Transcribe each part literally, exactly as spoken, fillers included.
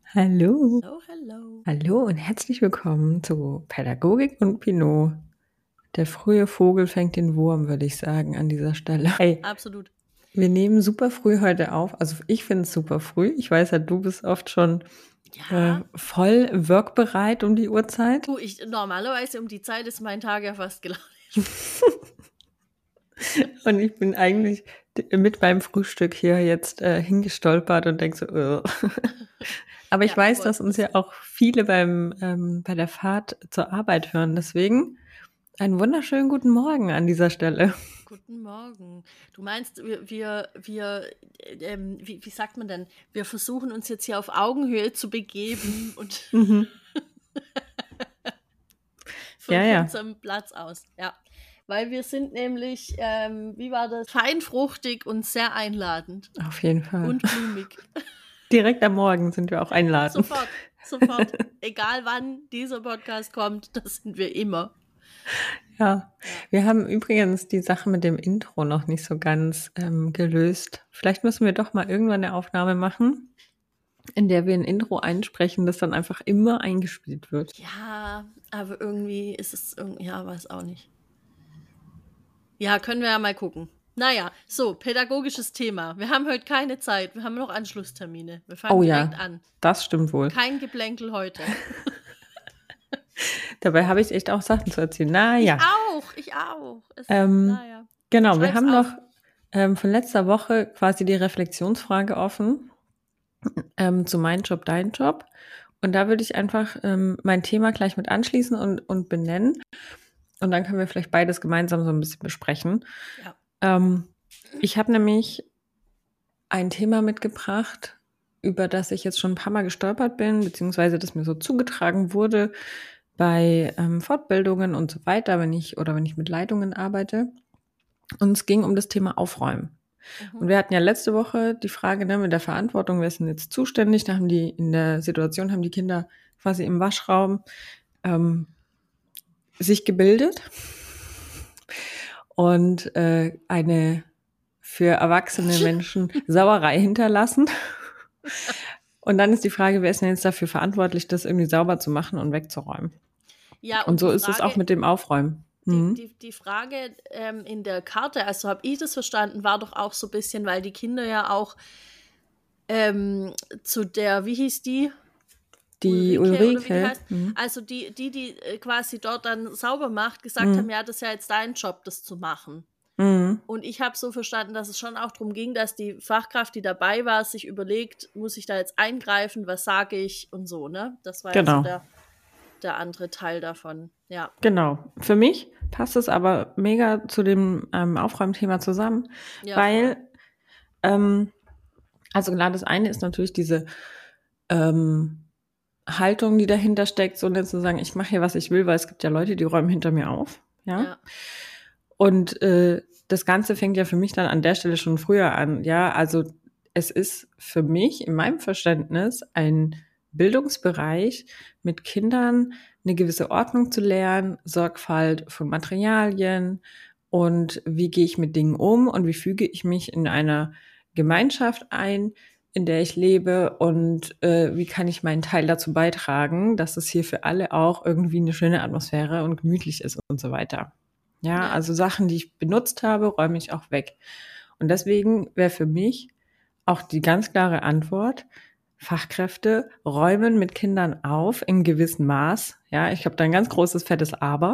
Hallo. Oh, hallo. Hallo und herzlich willkommen zu Pädagogik und Pinot. Der frühe Vogel fängt den Wurm, würde ich sagen, an dieser Stelle. Hey, Absolut. wir nehmen super früh heute auf. Also ich finde es super früh. Ich weiß ja, du bist oft schon äh, Ja, voll workbereit um die Uhrzeit. du, ich normalerweise um die Zeit ist mein Tag ja fast gelaufen. Und ich bin eigentlich d- mit beim Frühstück hier jetzt äh, hingestolpert und denke so, äh. Aber ich Ja, weiß, aber dass es uns ist ja auch viele beim, ähm, bei der Fahrt zur Arbeit hören. Deswegen einen wunderschönen guten Morgen an dieser Stelle. guten Morgen. Du meinst, wir, wir, wir ähm, wie, wie sagt man denn? Wir versuchen uns jetzt hier auf Augenhöhe zu begeben und Mhm. von Ja, ja, unserem Platz aus. Ja, weil wir sind nämlich, ähm, wie war das? Feinfruchtig und sehr einladend auf jeden Fall. und blumig. Direkt am Morgen sind wir auch einladend. Sofort, sofort. Egal wann dieser Podcast kommt, das sind wir immer. Ja, Ja. wir haben übrigens die Sache mit dem Intro noch nicht so ganz ähm, gelöst. Vielleicht müssen wir doch mal irgendwann eine Aufnahme machen, in der wir ein Intro einsprechen, das dann einfach immer eingespielt wird. Ja, aber irgendwie ist es irgendwie, ja, weiß auch nicht. Ja, können wir ja mal gucken. Naja, so, pädagogisches Thema. Wir haben heute keine Zeit, wir haben noch Anschlusstermine. Wir fangen Oh direkt ja, an. das stimmt wohl. Kein Geplänkel heute. Dabei habe ich echt auch Sachen zu erzählen. Ich Naja, auch, ich auch. Es, ähm, naja, genau, wir schreib's haben auf. noch ähm, von letzter Woche quasi die Reflexionsfrage offen ähm, zu Mein Job, Dein Job. Und da würde ich einfach ähm, mein Thema gleich mit anschließen und, und benennen. Und dann können wir vielleicht beides gemeinsam so ein bisschen besprechen. Ja. Ähm, ich habe nämlich ein Thema mitgebracht, über das ich jetzt schon ein paar Mal gestolpert bin, beziehungsweise das mir so zugetragen wurde bei ähm, Fortbildungen und so weiter, wenn ich oder wenn ich mit Leitungen arbeite. Und es ging um das Thema Aufräumen. Und Mhm. wir hatten ja letzte Woche die Frage, ne, mit der Verantwortung, wer ist denn jetzt zuständig? Da haben die in der Situation, haben die Kinder quasi im Waschraum ähm, sich gebildet und äh, eine für erwachsene Menschen Sauerei hinterlassen. Und dann ist die Frage, wer ist denn jetzt dafür verantwortlich, das irgendwie sauber zu machen und wegzuräumen? Ja, Und und so die ist es auch Frage, mit dem Aufräumen. die, Mhm. die, die Frage ähm, in der Karte, also habe ich das verstanden, war doch auch so ein bisschen, weil die Kinder ja auch ähm, zu der, wie hieß die? Die Ulrike oder wie die Ulrike, heißt, mhm. also die, die, die äh, quasi dort dann sauber macht, gesagt haben, Mhm. ja, das ist ja jetzt dein Job, das zu machen. Mhm. Und ich habe so verstanden, dass es schon auch darum ging, dass die Fachkraft, die dabei war, sich überlegt, muss ich da jetzt eingreifen, was sage ich und so, ne? Das war ja so Genau. der, der andere Teil davon, ja. Genau. Für mich passt es aber mega zu dem ähm, Aufräumthema zusammen, Ja, voll. weil, ähm, also klar, das eine ist natürlich diese ähm, Haltung, die dahinter steckt, so nicht zu sagen, ich mache hier, was ich will, weil es gibt ja Leute, die räumen hinter mir auf, ja. Ja. Und äh, das Ganze fängt ja für mich dann an der Stelle schon früher an, ja. Also es ist für mich in meinem Verständnis ein Bildungsbereich, mit Kindern eine gewisse Ordnung zu lernen, Sorgfalt von Materialien und wie gehe ich mit Dingen um und wie füge ich mich in einer Gemeinschaft ein, in der ich lebe und äh, wie kann ich meinen Teil dazu beitragen, dass es hier für alle auch irgendwie eine schöne Atmosphäre und gemütlich ist und so weiter. Ja, Ja. also Sachen, die ich benutzt habe, räume ich auch weg. Und deswegen wäre für mich auch die ganz klare Antwort, Fachkräfte räumen mit Kindern auf in gewissem Maß. Ja, ich habe da ein ganz großes, fettes Aber.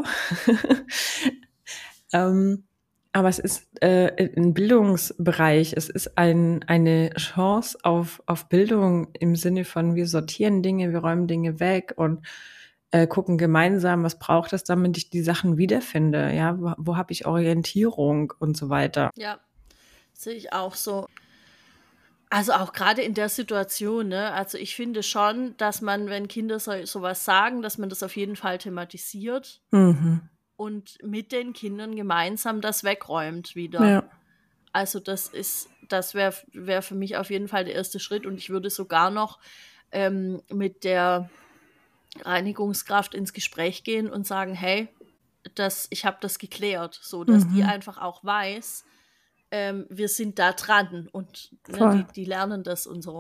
ähm, aber es ist äh, ein Bildungsbereich, es ist ein, eine Chance auf, auf Bildung im Sinne von, wir sortieren Dinge, wir räumen Dinge weg und äh, gucken gemeinsam, was braucht es, damit ich die Sachen wiederfinde, ja, wo, wo habe ich Orientierung und so weiter. Ja, sehe ich auch so. Also auch gerade in der Situation, ne? Also ich finde schon, dass man, wenn Kinder so, sowas sagen, dass man das auf jeden Fall thematisiert Mhm. und mit den Kindern gemeinsam das wegräumt wieder. Ja. Also das ist, das wäre wär für mich auf jeden Fall der erste Schritt und ich würde sogar noch ähm, mit der Reinigungskraft ins Gespräch gehen und sagen, hey, das, ich habe das geklärt, so dass die Mhm. einfach auch weiß, ähm, wir sind da dran und ne, Voll. die, die lernen das und so.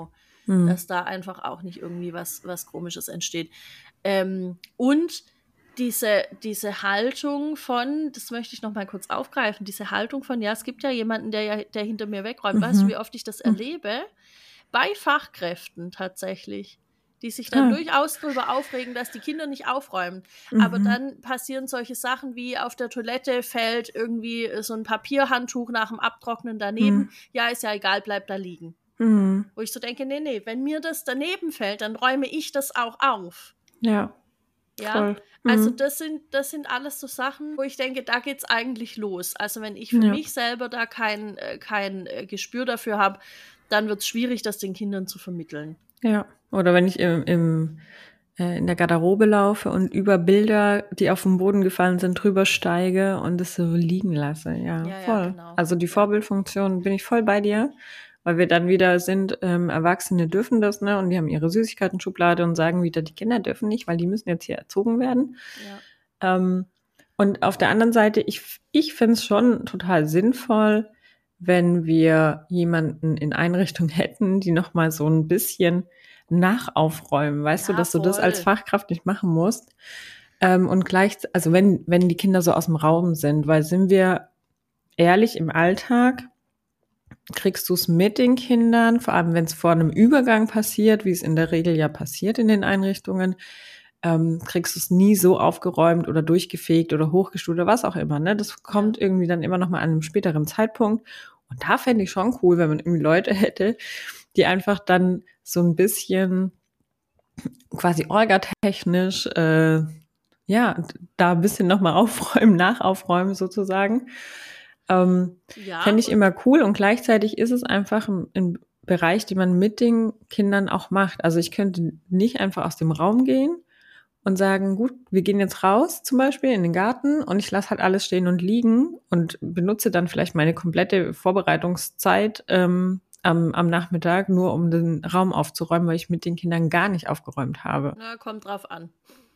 Mhm. dass da einfach auch nicht irgendwie was, was Komisches entsteht. Ähm, und diese, diese Haltung von, das möchte ich noch mal kurz aufgreifen, diese Haltung von, ja, es gibt ja jemanden, der, ja, der hinter mir wegräumt. Mhm. Weißt du, wie oft ich das Mhm. erlebe? Bei Fachkräften tatsächlich, die sich dann Ah. durchaus darüber aufregen, dass die Kinder nicht aufräumen. Mhm. Aber dann passieren solche Sachen wie auf der Toilette fällt irgendwie so ein Papierhandtuch nach dem Abtrocknen daneben. Mhm. Ja, ist ja egal, bleibt da liegen. Mhm. Wo ich so denke, nee, nee, wenn mir das daneben fällt, dann räume ich das auch auf. Ja, Ja, voll. also Mhm. das sind, das sind alles so Sachen, wo ich denke, da geht's eigentlich los. Also wenn ich für Ja. mich selber da kein, äh, kein äh, Gespür dafür habe, dann wird's schwierig, das den Kindern zu vermitteln. Ja, oder wenn ich im, im, äh, in der Garderobe laufe und über Bilder, die auf den Boden gefallen sind, drüber steige und es so liegen lasse. Ja, Ja, ja, voll. genau. Also die Ja. Vorbildfunktion bin ich voll bei dir, weil wir dann wieder sind, ähm, Erwachsene dürfen das, ne? Und die haben ihre Süßigkeiten-Schublade und sagen wieder, die Kinder dürfen nicht, weil die müssen jetzt hier erzogen werden. Ja. Ähm, und auf der anderen Seite, ich, ich finde es schon total sinnvoll, wenn wir jemanden in Einrichtung hätten, die nochmal so ein bisschen nachaufräumen, weißt Ja, du, dass du das als voll. Fachkraft nicht machen musst. Ähm, und gleich, also wenn, wenn die Kinder so aus dem Raum sind, weil sind wir ehrlich, im Alltag kriegst du es mit den Kindern, vor allem wenn es vor einem Übergang passiert, wie es in der Regel ja passiert in den Einrichtungen, ähm, kriegst du es nie so aufgeräumt oder durchgefegt oder hochgestuft oder was auch immer. Ne? Das kommt Ja. irgendwie dann immer noch mal an einem späteren Zeitpunkt. Und da fände ich schon cool, wenn man irgendwie Leute hätte, die einfach dann so ein bisschen quasi orgatechnisch, äh, ja, da ein bisschen nochmal aufräumen, nachaufräumen sozusagen. Ähm, Ja, Fände ich und immer cool und gleichzeitig ist es einfach ein, ein Bereich, den man mit den Kindern auch macht. Also ich könnte nicht einfach aus dem Raum gehen und sagen, gut, wir gehen jetzt raus zum Beispiel in den Garten und ich lasse halt alles stehen und liegen und benutze dann vielleicht meine komplette Vorbereitungszeit ähm, am, am Nachmittag nur, um den Raum aufzuräumen, weil ich mit den Kindern gar nicht aufgeräumt habe. na, kommt drauf an.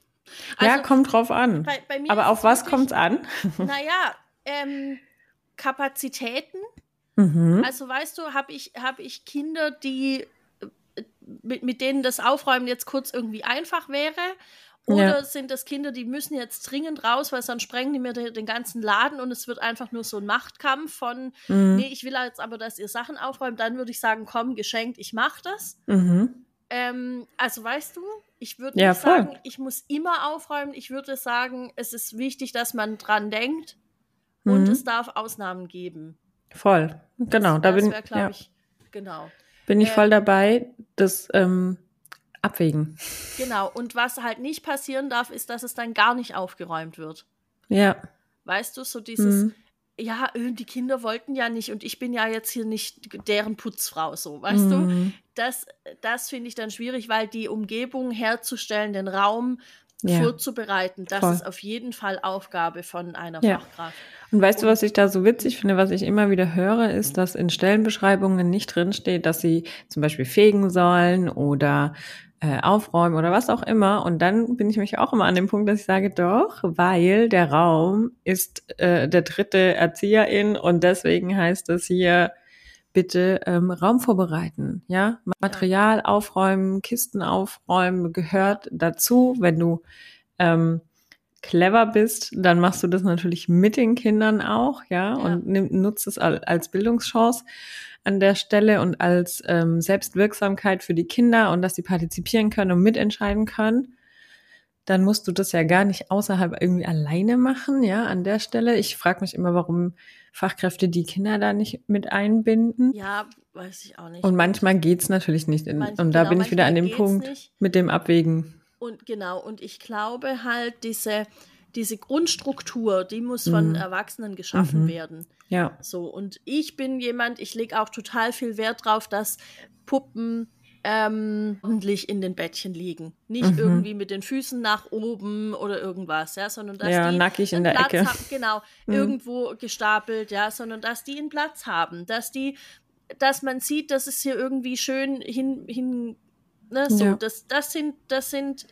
Ja, Also kommt drauf an. bei, bei mir Aber ist auf es was wirklich, kommt's an? naja, ähm, Kapazitäten. Mhm. Also weißt du, habe ich, hab ich Kinder, die äh, mit, mit denen das Aufräumen jetzt kurz irgendwie einfach wäre? Oder Ja. sind das Kinder, die müssen jetzt dringend raus, weil sonst sprengen die mir den, den ganzen Laden und es wird einfach nur so ein Machtkampf von, Mhm. nee, ich will jetzt aber, dass ihr Sachen aufräumt. Dann würde ich sagen, komm, geschenkt, ich mach das. Mhm. Ähm, also weißt du, ich würde Ja, nicht voll. sagen, ich muss immer aufräumen. Ich würde sagen, es ist wichtig, dass man dran denkt und Mhm. es darf Ausnahmen geben. Voll. Genau, Das, da das bin, wäre, glaube ja, ich, genau. bin ich voll Ähm, dabei, das ähm, abwägen. Genau, und was halt nicht passieren darf, ist, dass es dann gar nicht aufgeräumt wird. Ja. Weißt du, so dieses, Mhm. ja, äh, die Kinder wollten ja nicht und ich bin ja jetzt hier nicht deren Putzfrau, so, weißt du? Mhm. Das, das finde ich dann schwierig, weil die Umgebung herzustellen, den Raum Ja. vorzubereiten, das Voll. ist auf jeden Fall Aufgabe von einer Ja. Fachkraft. Und weißt du, Und was ich da so witzig finde, was ich immer wieder höre, ist, dass in Stellenbeschreibungen nicht drinsteht, dass sie zum Beispiel fegen sollen oder äh, aufräumen oder was auch immer. Und dann bin ich mich auch immer an dem Punkt, dass ich sage, doch, weil der Raum ist äh, der dritte Erzieherin und deswegen heißt es hier, bitte ähm, Raum vorbereiten, ja, Material aufräumen, Kisten aufräumen gehört dazu. Wenn du ähm, clever bist, dann machst du das natürlich mit den Kindern auch, ja, Ja. und nimm, nutzt es al- als Bildungschance an der Stelle und als ähm, Selbstwirksamkeit für die Kinder und dass sie partizipieren können und mitentscheiden können. Dann musst du das ja gar nicht außerhalb irgendwie alleine machen, ja, an der Stelle. Ich frage mich immer, warum Fachkräfte die Kinder da nicht mit einbinden. ja, weiß ich auch nicht. Und manchmal geht's natürlich nicht. In, manch- und da genau, bin ich wieder an manchmal dem geht's Punkt nicht. mit dem Abwägen. Und genau, und ich glaube halt, diese, diese Grundstruktur, die muss von Mhm. Erwachsenen geschaffen Mhm. werden. Ja, So, und ich bin jemand, ich lege auch total viel Wert drauf, dass Puppen ähm, ordentlich in den Bettchen liegen. Nicht Mhm. irgendwie mit den Füßen nach oben oder irgendwas, ja, sondern dass ja, die nackig in einen der Platz Ecke. haben, genau, Mhm. irgendwo gestapelt, ja, sondern dass die einen Platz haben, dass die, dass man sieht, dass es hier irgendwie schön hin, hin ne, so, Ja. das, das sind, das sind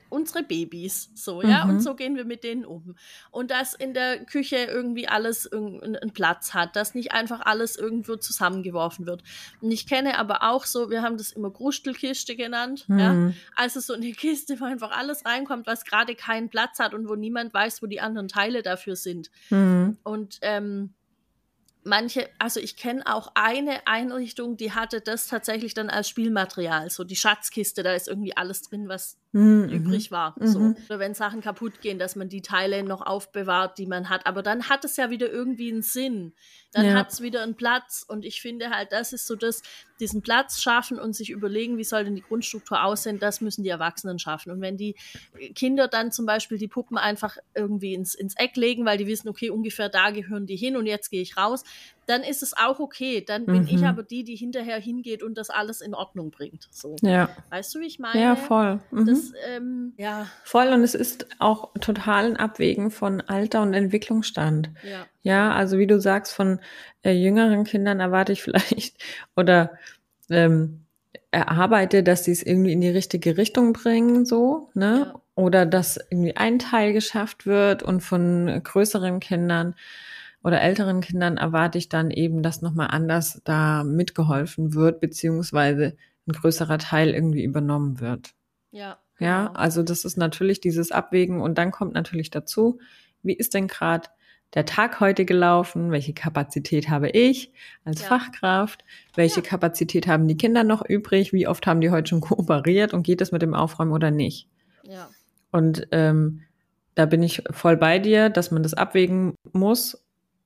unsere Babys, so, ja, Mhm. und so gehen wir mit denen um. Und dass in der Küche irgendwie alles einen Platz hat, dass nicht einfach alles irgendwo zusammengeworfen wird. Und ich kenne aber auch so, wir haben das immer Grustelkiste genannt, Mhm. ja, also so eine Kiste, wo einfach alles reinkommt, was gerade keinen Platz hat und wo niemand weiß, wo die anderen Teile dafür sind. Mhm. Und ähm, manche, also ich kenne auch eine Einrichtung, die hatte das tatsächlich dann als Spielmaterial, so die Schatzkiste, da ist irgendwie alles drin, was Mhm. übrig war. Mhm. So. Oder wenn Sachen kaputt gehen, dass man die Teile noch aufbewahrt, die man hat. Aber dann hat es ja wieder irgendwie einen Sinn. Dann Ja. hat es wieder einen Platz. Und ich finde halt, das ist so das, diesen Platz schaffen und sich überlegen, wie soll denn die Grundstruktur aussehen, das müssen die Erwachsenen schaffen. Und wenn die Kinder dann zum Beispiel die Puppen einfach irgendwie ins, ins Eck legen, weil die wissen, okay, ungefähr da gehören die hin und jetzt gehe ich raus, dann ist es auch okay. Dann bin Mhm. ich aber die, die hinterher hingeht und das alles in Ordnung bringt. So. Ja. Weißt du, wie ich meine? Ja, voll. Mhm. Das, ähm, ja. Voll, und es ist auch total ein Abwägen von Alter und Entwicklungsstand. Ja. Ja, also wie du sagst, von äh, jüngeren Kindern erwarte ich vielleicht oder ähm, erarbeite, dass sie es irgendwie in die richtige Richtung bringen, so, ne? Ja. Oder dass irgendwie ein Teil geschafft wird, und von größeren Kindern oder älteren Kindern erwarte ich dann eben, dass nochmal anders da mitgeholfen wird, beziehungsweise ein größerer Teil irgendwie übernommen wird. Ja, Ja, genau. also das ist natürlich dieses Abwägen, und dann kommt natürlich dazu, wie ist denn gerade der Tag heute gelaufen? Welche Kapazität habe ich als Ja. Fachkraft? Welche Ja. Kapazität haben die Kinder noch übrig? Wie oft haben die heute schon kooperiert, und geht es mit dem Aufräumen oder nicht? Ja. Und ähm, da bin ich voll bei dir, dass man das abwägen muss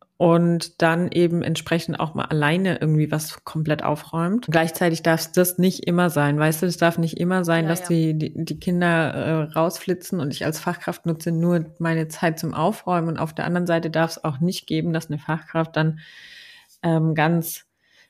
und dann eben entsprechend auch mal alleine irgendwie was komplett aufräumt. Gleichzeitig darf das nicht immer sein, weißt du, es darf nicht immer sein, Ja, dass ja. die, die, die Kinder äh, rausflitzen und ich als Fachkraft nutze nur meine Zeit zum Aufräumen, und auf der anderen Seite darf es auch nicht geben, dass eine Fachkraft dann ähm, ganz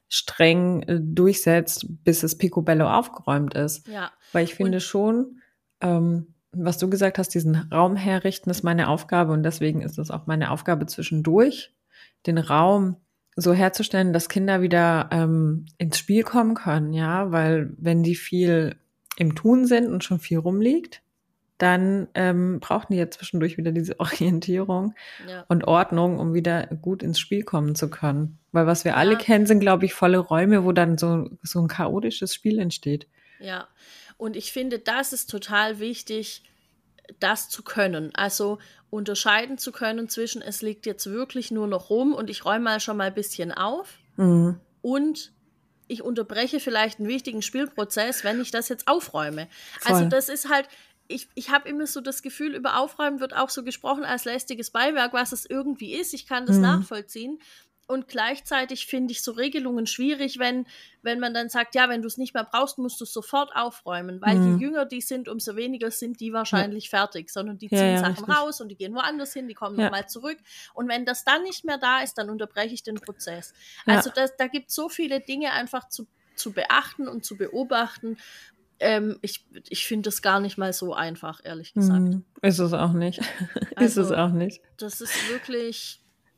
streng äh, durchsetzt, bis es picobello aufgeräumt ist. Ja. Weil ich finde Und schon, ähm, was du gesagt hast, diesen Raum herrichten ist meine Aufgabe, und deswegen ist es auch meine Aufgabe zwischendurch, den Raum so herzustellen, dass Kinder wieder ähm, ins Spiel kommen können, ja, weil wenn die viel im Tun sind und schon viel rumliegt, dann ähm, brauchen die ja zwischendurch wieder diese Orientierung ja. und Ordnung, um wieder gut ins Spiel kommen zu können. Weil was wir Ja. alle kennen, sind, glaube ich, volle Räume, wo dann so, so ein chaotisches Spiel entsteht. Ja, und ich finde, das ist total wichtig, das zu können. Also unterscheiden zu können zwischen, es liegt jetzt wirklich nur noch rum und ich räume mal schon mal ein bisschen auf, Mhm. und ich unterbreche vielleicht einen wichtigen Spielprozess, wenn ich das jetzt aufräume. Voll. Also das ist halt, ich, ich habe immer so das Gefühl, über Aufräumen wird auch so gesprochen als lästiges Beiwerk, was es irgendwie ist. Ich kann das Mhm. nachvollziehen. Und gleichzeitig finde ich so Regelungen schwierig, wenn, wenn man dann sagt, ja, wenn du es nicht mehr brauchst, musst du es sofort aufräumen. Weil Mhm. je jünger die sind, umso weniger sind die wahrscheinlich fertig, sondern die Ja, ziehen ja, Sachen richtig. raus und die gehen woanders hin, die kommen Ja. nochmal zurück. Und wenn das dann nicht mehr da ist, dann unterbreche ich den Prozess. Ja. Also das, da gibt es so viele Dinge einfach zu, zu beachten und zu beobachten. Ähm, ich ich finde das gar nicht mal so einfach, ehrlich gesagt. Mhm. Ist es auch nicht. Ist es Also, auch nicht. das ist wirklich,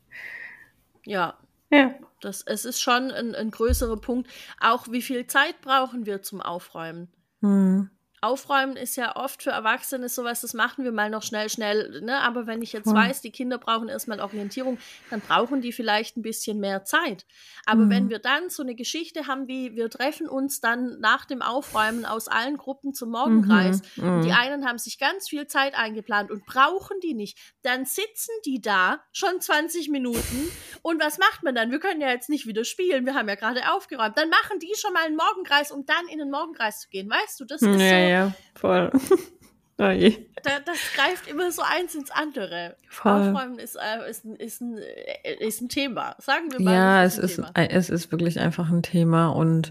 ja, Ja. das, es ist schon ein, ein größerer Punkt. Auch wie viel Zeit brauchen wir zum Aufräumen? Mhm. Aufräumen ist ja oft für Erwachsene sowas, das machen wir mal noch schnell, schnell, ne? Aber wenn ich jetzt Voll. weiß, die Kinder brauchen erstmal Orientierung, dann brauchen die vielleicht ein bisschen mehr Zeit. Aber Mhm. wenn wir dann so eine Geschichte haben, wie wir treffen uns dann nach dem Aufräumen aus allen Gruppen zum Morgenkreis, Mhm. und die Mhm. einen haben sich ganz viel Zeit eingeplant und brauchen die nicht, dann sitzen die da schon zwanzig Minuten, und was macht man dann? Wir können ja jetzt nicht wieder spielen, wir haben ja gerade aufgeräumt. Dann machen die schon mal einen Morgenkreis, um dann in den Morgenkreis zu gehen. Weißt du, das ist Ja, so, ja, voll. Oh je. da, das greift immer so eins ins andere. Voll. Aufräumen ist, äh, ist, ein- ist, ein, äh, ist ein Thema. Sagen wir mal, Ja, das es ist ist, ein Thema. es ist wirklich einfach ein Thema, und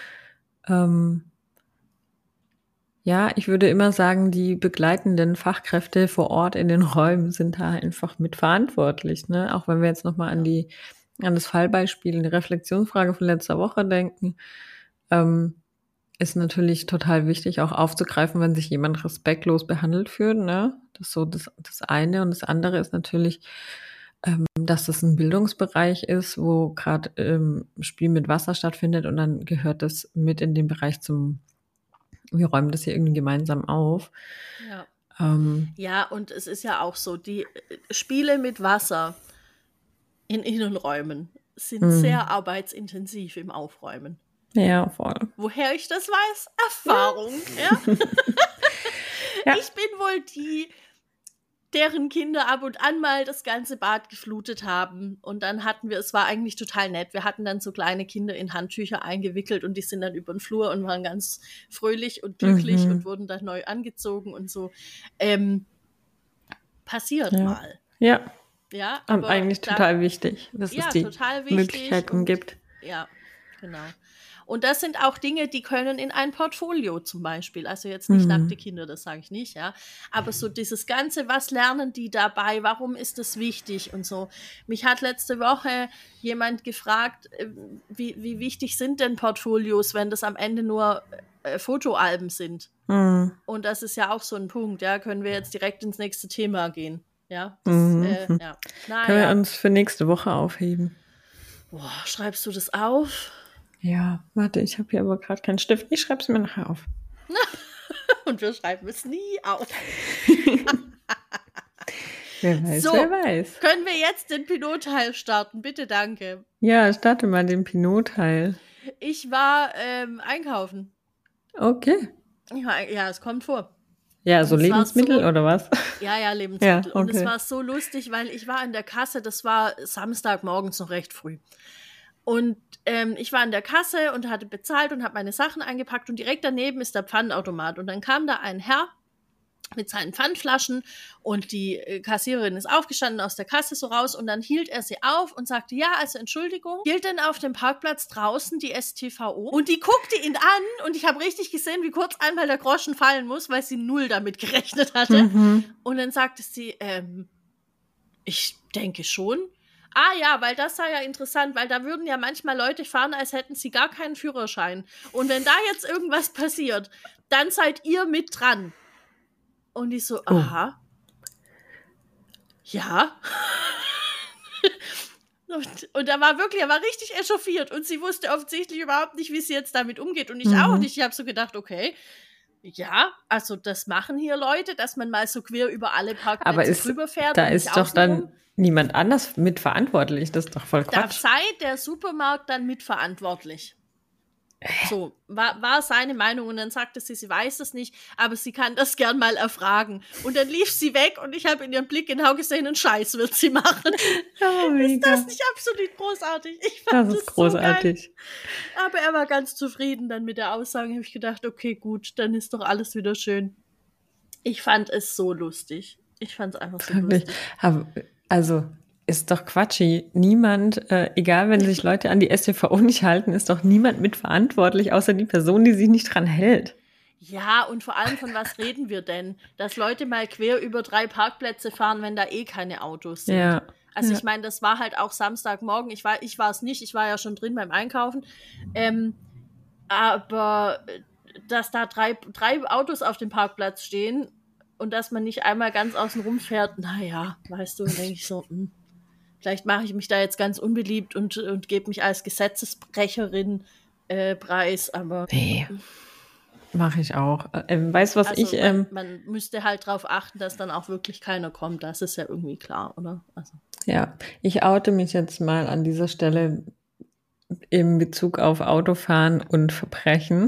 ähm, ja, ich würde immer sagen, die begleitenden Fachkräfte vor Ort in den Räumen sind da einfach mitverantwortlich, ne? Auch wenn wir jetzt nochmal an Ja. die, an das Fallbeispiel, die Reflexionsfrage von letzter Woche denken, ähm, ist natürlich total wichtig, auch aufzugreifen, wenn sich jemand respektlos behandelt fühlt, ne? Das ist so das, das eine. Und das andere ist natürlich, ähm, dass das ein Bildungsbereich ist, wo gerade ähm, Spiel mit Wasser stattfindet, und dann gehört das mit in den Bereich zum, wir räumen das hier irgendwie gemeinsam auf. Ja. Ähm, Ja, und es ist ja auch so, die Spiele mit Wasser in Innenräumen sind sehr arbeitsintensiv im Aufräumen. Ja, voll. Woher ich das weiß? Erfahrung. Ja? Ja. Ich bin wohl die, deren Kinder ab und an mal das ganze Bad geflutet haben. Und dann hatten wir, es war eigentlich total nett, wir hatten dann so kleine Kinder in Handtücher eingewickelt und die sind dann über den Flur und waren ganz fröhlich und glücklich Mhm. und wurden dann neu angezogen und so. Ähm, passiert Ja. mal. Ja, Ja, und aber eigentlich da- total wichtig, dass Ja, es die total wichtig Möglichkeiten und- gibt. Ja, genau. Und das sind auch Dinge, die können in ein Portfolio zum Beispiel, also jetzt nicht Mhm. nackte Kinder, das sage ich nicht, ja, aber so dieses Ganze, was lernen die dabei, warum ist das wichtig und so. Mich hat letzte Woche jemand gefragt, äh, wie, wie wichtig sind denn Portfolios, wenn das am Ende nur äh, Fotoalben sind? Mhm. Und das ist ja auch so ein Punkt, ja, können wir jetzt direkt ins nächste Thema gehen, ja, das, Mhm. äh, ja. Können wir Naja, uns für nächste Woche aufheben? boah, schreibst du das auf? Ja, warte, ich habe hier aber gerade keinen Stift. Ich schreibe es mir nachher auf. Und wir schreiben es nie auf. Wer weiß, So. wer weiß. Können wir jetzt den Pilotteil starten? Bitte, danke. Ja, starte mal den Pinot-Teil. Ich war ähm, einkaufen. Okay. Ich war, ja, es kommt vor. Ja, so Und es war Lebensmittel so- oder was? Ja, ja, Lebensmittel. Ja, Und es okay. war so lustig, weil ich war in der Kasse, das war Samstagmorgens noch recht früh. Und ähm, ich war in der Kasse und hatte bezahlt und habe meine Sachen eingepackt und direkt daneben ist der Pfandautomat. Und dann kam da ein Herr mit seinen Pfandflaschen und die äh, Kassiererin ist aufgestanden aus der Kasse so raus und dann hielt er sie auf und sagte, ja, also Entschuldigung, hielt denn auf dem Parkplatz draußen die S T V O? Und die guckte ihn an und ich habe richtig gesehen, wie kurz einmal der Groschen fallen muss, weil sie null damit gerechnet hatte. Mhm. Und dann sagte sie, ähm, ich denke schon. Ah ja, weil das sei ja interessant, weil da würden ja manchmal Leute fahren, als hätten sie gar keinen Führerschein. Und wenn da jetzt irgendwas passiert, dann seid ihr mit dran. Und ich so, aha. Ja. und, und er war wirklich, er war richtig echauffiert und sie wusste offensichtlich überhaupt nicht, wie sie jetzt damit umgeht. Und ich Mhm. auch nicht. Ich habe so gedacht, okay, ja, also das machen hier Leute, dass man mal so quer über alle Parkplätze Aber ist, drüber fährt. da und ist nicht doch dann außenrum. niemand anders mitverantwortlich. Das ist doch voll Da Quatsch. sei der Supermarkt dann mitverantwortlich. So, war, war seine Meinung und dann sagte sie, sie weiß es nicht, aber sie kann das gern mal erfragen. Und dann lief sie weg und ich habe in ihrem Blick genau gesehen, einen Scheiß wird sie machen. Oh, Ist mega. das nicht absolut großartig? Ich fand Das das ist großartig. So geil. Aber er war ganz zufrieden dann mit der Aussage. Habe ich gedacht, okay, gut, dann ist doch alles wieder schön. Ich fand es so lustig. Ich fand es einfach so Wirklich. lustig. Aber, also, ist doch quatschi. Niemand, äh, egal wenn sich Leute an die S T V O nicht halten, ist doch niemand mitverantwortlich, außer die Person, die sich nicht dran hält. Ja, und vor allem, von was reden wir denn? Dass Leute mal quer über drei Parkplätze fahren, wenn da eh keine Autos sind. Ja. Also ja. ich meine, das war halt auch Samstagmorgen. Ich war, ich war es nicht, ich war ja schon drin beim Einkaufen. Ähm, aber äh, dass da drei, drei Autos auf dem Parkplatz stehen und dass man nicht einmal ganz außen rum fährt, naja, weißt du, dann denke ich so, mh, vielleicht mache ich mich da jetzt ganz unbeliebt und, und gebe mich als Gesetzesbrecherin äh, preis, aber Nee. Mache ich auch. Ähm, weißt du, was also ich. man, Ähm, man müsste halt darauf achten, dass dann auch wirklich keiner kommt. Das ist ja irgendwie klar, oder? Also. ja, ich oute mich jetzt mal an dieser Stelle in Bezug auf Autofahren und Verbrechen.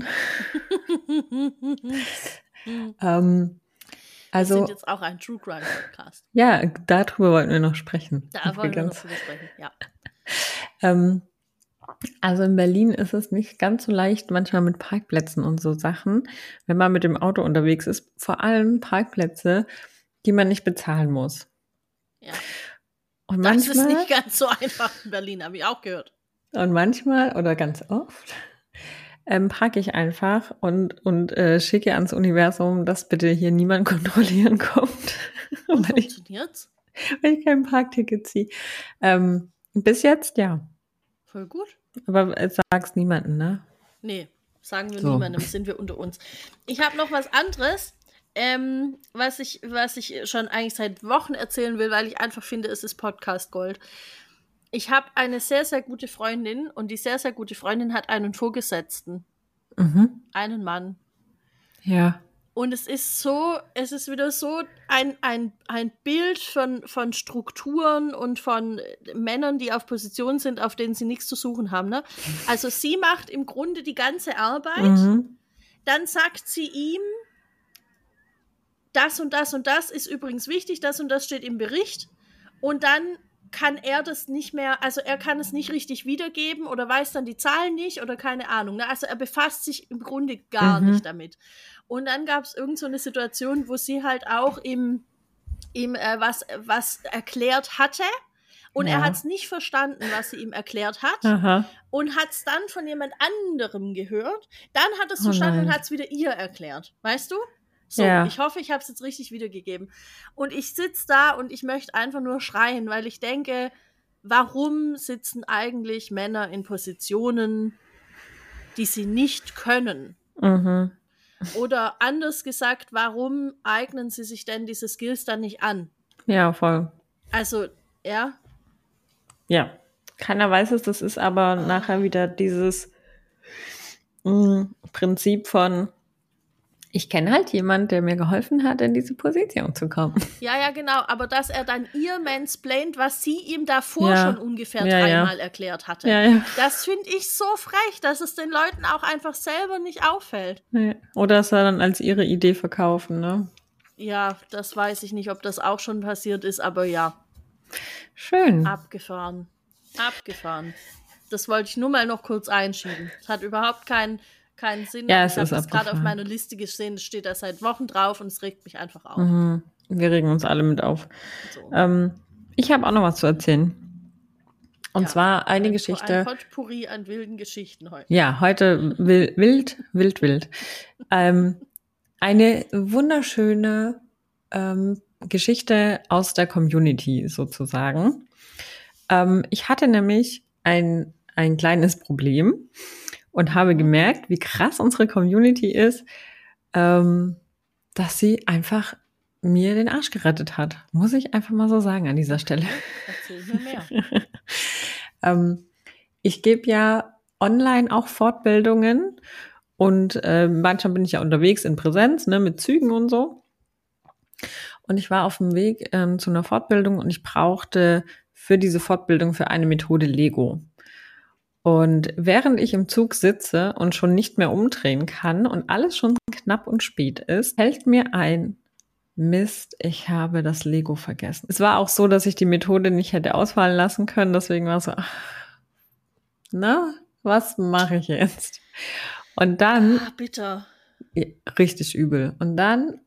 ähm, Wir sind also, jetzt auch ein True Crime Podcast. ja, darüber wollten wir noch sprechen. Da wollen wir noch übrigens. drüber sprechen, ja. Ähm, also in Berlin ist es nicht ganz so leicht, manchmal mit Parkplätzen und so Sachen, wenn man mit dem Auto unterwegs ist. Vor allem Parkplätze, die man nicht bezahlen muss. Ja. Und Das manchmal, ist nicht ganz so einfach in Berlin, habe ich auch gehört. und manchmal oder ganz oft ähm, parke ich einfach und, und äh, schicke ans Universum, dass bitte hier niemand kontrollieren kommt, Und weil, ich, funktioniert's? weil ich kein Parkticket ziehe. Ähm, bis jetzt ja. Voll gut. Aber äh, sag's niemandem, ne? Nee, sagen wir So. niemandem, sind wir unter uns. Ich habe noch was anderes, ähm, was ich, was ich schon eigentlich seit Wochen erzählen will, weil ich einfach finde, es ist Podcast Gold. Ich habe eine sehr, sehr gute Freundin und die sehr, sehr gute Freundin hat einen Vorgesetzten, Mhm. einen Mann. Ja. Und es ist so, es ist wieder so ein, ein, ein Bild von, von Strukturen und von Männern, die auf Positionen sind, auf denen sie nichts zu suchen haben. Ne? Also sie macht im Grunde die ganze Arbeit, Mhm. dann sagt sie ihm, das und das und das ist übrigens wichtig, das und das steht im Bericht. Und dann kann er das nicht mehr, also er kann es nicht richtig wiedergeben oder weiß dann die Zahlen nicht oder keine Ahnung. Ne? Also er befasst sich im Grunde gar Mhm. nicht damit. Und dann gab es irgend so eine Situation, wo sie halt auch ihm, ihm äh, was, was erklärt hatte. Und Ja. er hat es nicht verstanden, was sie ihm erklärt hat. Aha. Und hat es dann von jemand anderem gehört. Dann hat es Oh verstanden nein. und hat es wieder ihr erklärt. Weißt du? So, Ja. ich hoffe, ich habe es jetzt richtig wiedergegeben. Und ich sitze da und ich möchte einfach nur schreien, weil ich denke, warum sitzen eigentlich Männer in Positionen, die sie nicht können? Mhm. Oder anders gesagt, warum eignen sie sich denn diese Skills dann nicht an? Ja, voll. Also, ja. Ja. Keiner weiß es, das ist aber Oh. nachher wieder dieses mh, Prinzip von, ich kenne halt jemand, der mir geholfen hat, in diese Position zu kommen. Ja, ja, genau. Aber dass er dann ihr mansplaint, was sie ihm davor Ja. schon ungefähr Ja, ja. dreimal erklärt hatte. Ja, ja. Das finde ich so frech, dass es den Leuten auch einfach selber nicht auffällt. Ja. Oder es dann als ihre Idee verkaufen, ne? Ja, das weiß ich nicht, ob das auch schon passiert ist, aber ja, Schön. abgefahren. Abgefahren. Das wollte ich nur mal noch kurz einschieben. Es hat überhaupt keinen keinen Sinn. Ja, aber es ich habe ist das gerade auf abgefahren. meiner Liste gesehen, es steht da seit Wochen drauf und es regt mich einfach auf. Mhm. Wir regen uns alle mit auf. So. Ähm, ich habe auch noch was zu erzählen. Und Ja, zwar eine ein, Geschichte. Ein Potpourri an wilden Geschichten heute. Ja, heute wild, wild, wild, wild. ähm, eine wunderschöne ähm, Geschichte aus der Community sozusagen. Ähm, ich hatte nämlich ein, ein kleines Problem und habe Mhm. gemerkt, wie krass unsere Community ist, ähm, dass sie einfach mir den Arsch gerettet hat. Muss ich einfach mal so sagen an dieser Stelle. Erzähl mir mehr. ähm, ich gebe ja online auch Fortbildungen und äh, manchmal bin ich ja unterwegs in Präsenz, ne, mit Zügen und so. Und ich war auf dem Weg ähm, zu einer Fortbildung und ich brauchte für diese Fortbildung für eine Methode Lego. Und während ich im Zug sitze und schon nicht mehr umdrehen kann und alles schon knapp und spät ist, fällt mir ein, Mist, ich habe das Lego vergessen. Es war auch so, dass ich die Methode nicht hätte ausfallen lassen können, deswegen war es so, ach, na, was mache ich jetzt? Und dann, Ah, bitter. ja, richtig übel. Und dann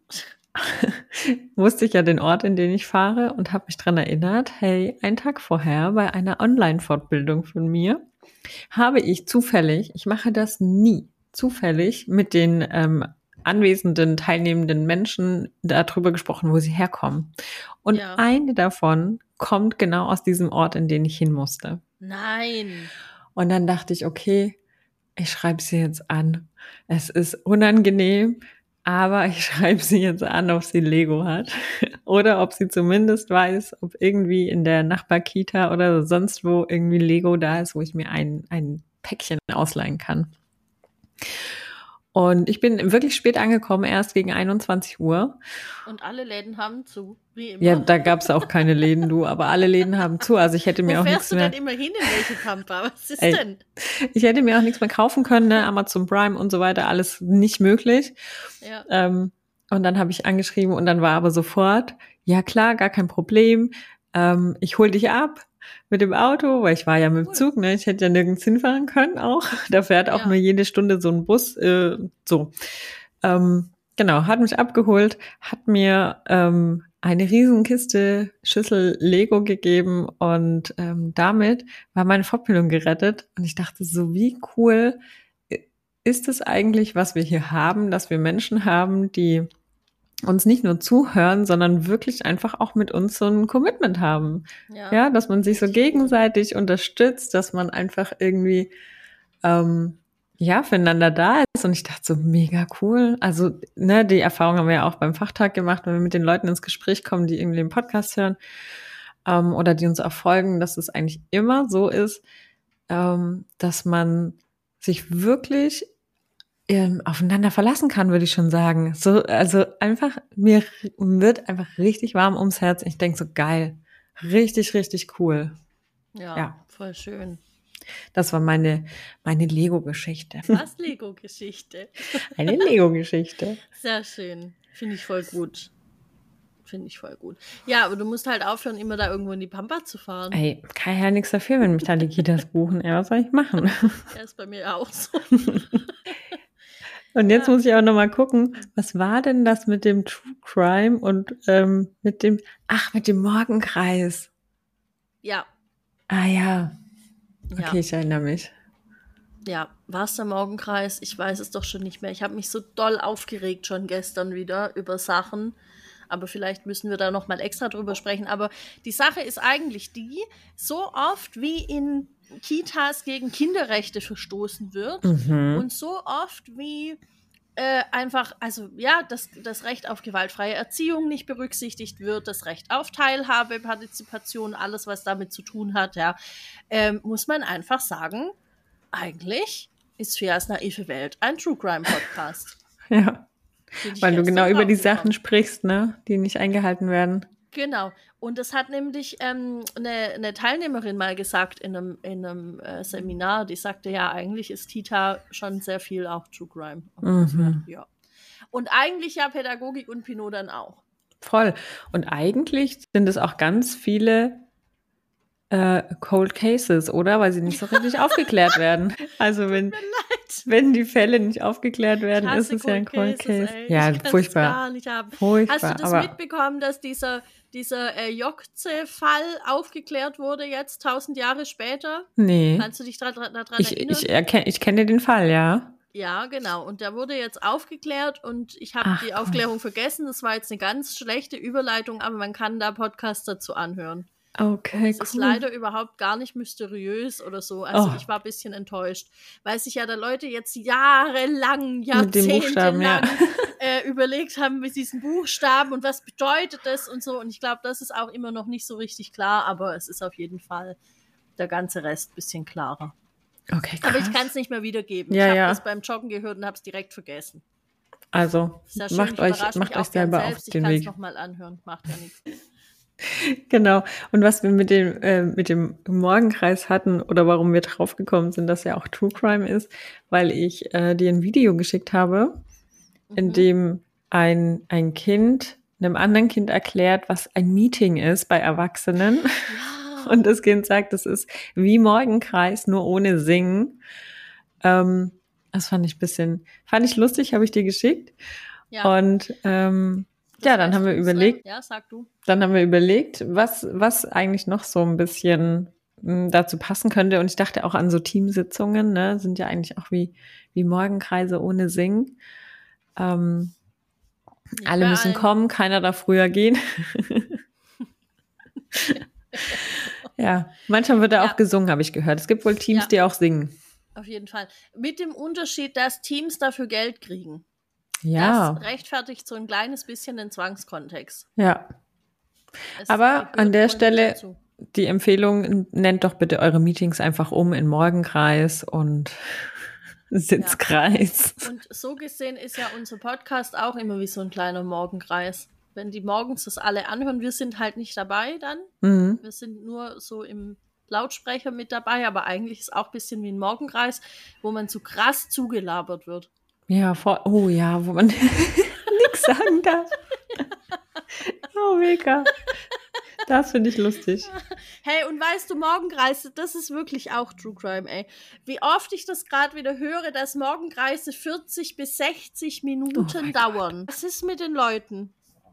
wusste ich ja den Ort, in den ich fahre und habe mich dran erinnert, hey, einen Tag vorher bei einer Online-Fortbildung von mir habe ich zufällig, ich mache das nie, zufällig mit den ähm, anwesenden, teilnehmenden Menschen darüber gesprochen, wo sie herkommen. Und Ja. eine davon kommt genau aus diesem Ort, in den ich hin musste. Nein. Und dann dachte ich, okay, ich schreibe sie jetzt an. Es ist unangenehm, aber ich schreibe sie jetzt an, ob sie Lego hat. Oder ob sie zumindest weiß, ob irgendwie in der Nachbarkita oder sonst wo irgendwie Lego da ist, wo ich mir ein, ein Päckchen ausleihen kann. Und ich bin wirklich spät angekommen, erst gegen einundzwanzig Uhr. Und alle Läden haben zu, wie immer. Ja, da gab es auch keine Läden, du, aber alle Läden haben zu. Also ich hätte mir Wo auch fährst nichts du mehr. denn immer hin, in welche Pampa? Was ist Ey, denn? Ich hätte mir auch nichts mehr kaufen können, ne? Amazon Prime und so weiter, alles nicht möglich. Ja. Ähm, und dann habe ich angeschrieben und dann war aber sofort, ja klar, gar kein Problem. Ähm, ich hol dich ab mit dem Auto, weil ich war ja mit dem Cool. Zug, ne? Ich hätte ja nirgends hinfahren können auch. Da fährt auch Ja. nur jede Stunde so ein Bus. Äh, so. Ähm, genau, hat mich abgeholt, hat mir ähm, eine Riesenkiste Schüssel Lego gegeben und ähm, damit war meine Fortbildung gerettet. Und ich dachte so, wie cool ist es eigentlich, was wir hier haben, dass wir Menschen haben, die uns nicht nur zuhören, sondern wirklich einfach auch mit uns so ein Commitment haben. Ja, Ja, dass man sich so richtig cool. gegenseitig unterstützt, dass man einfach irgendwie ähm, ja, füreinander da ist. Und ich dachte so, mega cool. Also, ne, die Erfahrung haben wir ja auch beim Fachtag gemacht, wenn wir mit den Leuten ins Gespräch kommen, die irgendwie den Podcast hören ähm, oder die uns auch folgen, dass es eigentlich immer so ist, ähm, dass man sich wirklich ähm, aufeinander verlassen kann, würde ich schon sagen. So, also einfach, mir wird einfach richtig warm ums Herz. Ich denke so, geil, richtig, richtig cool. Ja, Ja. voll schön. Das war meine, meine Lego-Geschichte. Was Lego-Geschichte? Eine Lego-Geschichte. Sehr schön. Finde ich voll gut. Finde ich voll gut. Ja, aber du musst halt aufhören, immer da irgendwo in die Pampa zu fahren. Ey, kann ja nichts dafür, wenn mich da die Kitas buchen. Ey, was soll ich machen? Ja, ist bei mir auch so. Und jetzt Ja. muss ich auch nochmal gucken, was war denn das mit dem True Crime und ähm, mit dem, ach, mit dem Morgenkreis. Ja. Ah ja. Ja. Okay, ich erinnere mich. Ja, war es der Morgenkreis? Ich weiß es doch schon nicht mehr. Ich habe mich so doll aufgeregt schon gestern wieder über Sachen. Aber vielleicht müssen wir da nochmal extra drüber sprechen. Aber die Sache ist eigentlich die, so oft wie in Kitas gegen Kinderrechte verstoßen wird Mhm. und so oft wie äh, einfach, also ja, das, das Recht auf gewaltfreie Erziehung nicht berücksichtigt wird, das Recht auf Teilhabe, Partizipation, alles, was damit zu tun hat, ja, ähm, muss man einfach sagen, eigentlich ist Feas naive Welt ein True Crime Podcast. Ja, Den ich weil du gestern genau über die draufgekommen. Sachen sprichst, ne, die nicht eingehalten werden. Genau. Und das hat nämlich ähm, eine, eine Teilnehmerin mal gesagt in einem, in einem äh, Seminar, die sagte, ja, eigentlich ist Kita schon sehr viel auch True Crime. Und, Mhm. ja. Und eigentlich ja Pädagogik und Pinot dann auch. Voll. Und eigentlich sind es auch ganz viele äh, Cold Cases, oder? Weil sie nicht so richtig aufgeklärt werden. Also wenn, wenn die Fälle nicht aufgeklärt werden, ist es ja ein Cold Case. Ey. Ja, Ich kann's furchtbar. gar nicht haben. Furchtbar. Hast du das aber mitbekommen, dass dieser, dieser äh, Jokze-Fall aufgeklärt wurde jetzt, tausend Jahre später? nee. Kannst du dich daran dra- dra- Ich, erinnern? ich, erken, ich kenne den Fall, ja. Ja, genau. Und der wurde jetzt aufgeklärt und ich habe Ach, die komm. Aufklärung vergessen. Das war jetzt eine ganz schlechte Überleitung, aber man kann da Podcasts dazu anhören. Okay, Es ist cool. leider überhaupt gar nicht mysteriös oder so. Also Oh. ich war ein bisschen enttäuscht, weil sich ja da Leute jetzt jahrelang, Mit dem Buchstaben, ja. jahrzehntelang äh, überlegt haben mit diesen Buchstaben und was bedeutet das und so. Und ich glaube, das ist auch immer noch nicht so richtig klar, aber es ist auf jeden Fall der ganze Rest ein bisschen klarer. Okay, krass. Aber ich kann es nicht mehr wiedergeben. Ja, ich habe ja. das beim Joggen gehört und habe es direkt vergessen. Also, Ist ja schön, macht ich euch, überrasche macht mich euch auch gern selber auf selbst. Ich den kann es Weg. nochmal anhören. Macht ja nichts. Genau. Und was wir mit dem, äh, mit dem Morgenkreis hatten oder warum wir draufgekommen sind, dass ja auch True Crime ist, weil ich äh, dir ein Video geschickt habe, in Mhm. dem ein, ein Kind einem anderen Kind erklärt, was ein Meeting ist bei Erwachsenen. Ja. Und das Kind sagt, das ist wie Morgenkreis, nur ohne Singen. Ähm, das fand ich ein bisschen, fand ich lustig, habe ich dir geschickt. Ja. Und ähm, Das ja, dann heißt haben wir unsere- überlegt, Ja, sag du. dann haben wir überlegt, was, was eigentlich noch so ein bisschen mh, dazu passen könnte. Und ich dachte auch an so Teamsitzungen, ne, sind ja eigentlich auch wie, wie Morgenkreise ohne Singen. Ähm, Nicht alle bei müssen allen. kommen, keiner darf früher gehen. Ja, manchmal wird da Ja. auch gesungen, habe ich gehört. Es gibt wohl Teams, Ja. die auch singen. Auf jeden Fall. Mit dem Unterschied, dass Teams dafür Geld kriegen. Ja, Das rechtfertigt so ein kleines bisschen den Zwangskontext. ja. Es Aber gehört an der wohl Stelle dazu. die Empfehlung, nennt doch bitte eure Meetings einfach um in Morgenkreis und Sitzkreis. Und so gesehen ist ja unser Podcast auch immer wie so ein kleiner Morgenkreis. Wenn die morgens das alle anhören, wir sind halt nicht dabei dann. Mhm. Wir sind nur so im Lautsprecher mit dabei, aber eigentlich ist auch ein bisschen wie ein Morgenkreis, wo man so krass zugelabert wird. Ja, vor, oh ja, wo man nichts sagen darf. Oh, mega. Das finde ich lustig. Hey, und weißt du, Morgenkreise, das ist wirklich auch True Crime, ey. Wie oft ich das gerade wieder höre, dass Morgenkreise vierzig bis sechzig Oh Minuten mein dauern. Was ist mit den Leuten?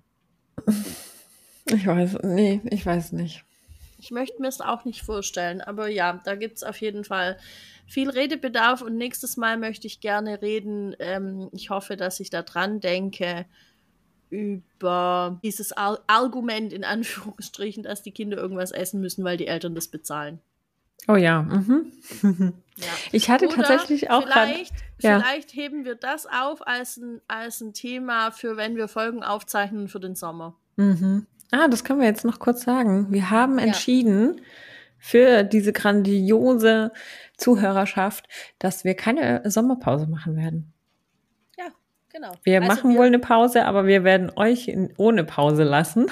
Ich weiß, nee, ich weiß nicht. Ich möchte mir es auch nicht vorstellen, aber ja, da gibt es auf jeden Fall viel Redebedarf und nächstes Mal möchte ich gerne reden, ähm, ich hoffe, dass ich da dran denke, über dieses Ar- Argument in Anführungsstrichen, dass die Kinder irgendwas essen müssen, weil die Eltern das bezahlen. Oh ja. Mhm. Ja. Ich hatte Oder tatsächlich auch gerade. vielleicht, ja. vielleicht heben wir das auf als ein, als ein Thema für, wenn wir Folgen aufzeichnen für den Sommer. Mhm. Ah, das können wir jetzt noch kurz sagen. Wir haben entschieden für diese grandiose Zuhörerschaft, dass wir keine Sommerpause machen werden. genau. Wir Also machen wir- wohl eine Pause, aber wir werden euch in, ohne Pause lassen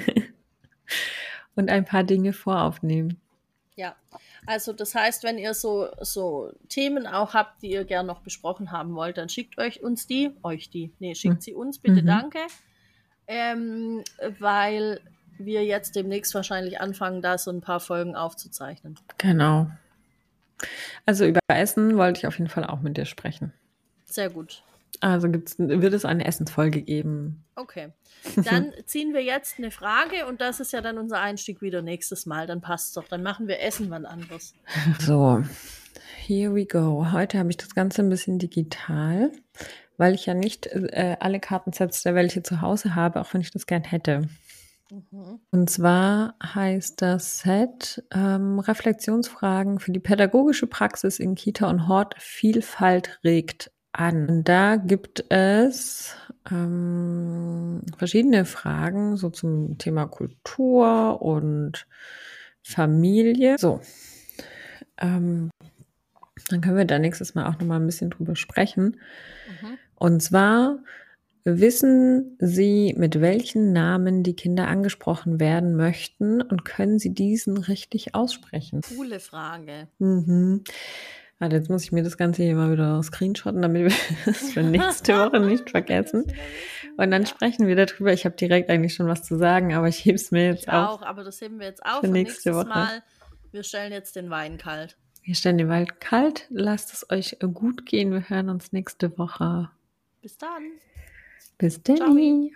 und ein paar Dinge voraufnehmen. Ja, also das heißt, wenn ihr so, so Themen auch habt, die ihr gern noch besprochen haben wollt, dann schickt euch uns die, euch die, nee, schickt sie uns bitte, Mhm. danke, ähm, weil wir jetzt demnächst wahrscheinlich anfangen, da so ein paar Folgen aufzuzeichnen. Genau. Also über Essen wollte ich auf jeden Fall auch mit dir sprechen. Sehr gut. Also gibt's, wird es eine Essensfolge geben. Okay, dann ziehen wir jetzt eine Frage und das ist ja dann unser Einstieg wieder nächstes Mal. Dann passt's doch. Dann machen wir Essen wann anderes. So, here we go. Heute habe ich das Ganze ein bisschen digital, weil ich ja nicht äh, alle Kartensets der Welt hier zu Hause habe, auch wenn ich das gern hätte. Mhm. Und zwar heißt das Set ähm, Reflexionsfragen für die pädagogische Praxis in Kita und Hort. Vielfalt regt an. Und da gibt es ähm, verschiedene Fragen so zum Thema Kultur und Familie. So, ähm, dann können wir da nächstes Mal auch nochmal ein bisschen drüber sprechen. Mhm. Und zwar wissen Sie, mit welchen Namen die Kinder angesprochen werden möchten und können Sie diesen richtig aussprechen? Coole Frage. Mhm. Warte, jetzt muss ich mir das Ganze hier mal wieder screenshotten, damit wir das für nächste Woche nicht vergessen. Und dann Ja. sprechen wir darüber. Ich habe direkt eigentlich schon was zu sagen, aber ich hebe es mir jetzt Ich auf. auch, aber das heben wir jetzt auf für für nächste nächstes Woche. Mal. Wir stellen jetzt den Wein kalt. Wir stellen den Wald kalt. Lasst es euch gut gehen. Wir hören uns nächste Woche. Bis dann. Bis dann. Ciao.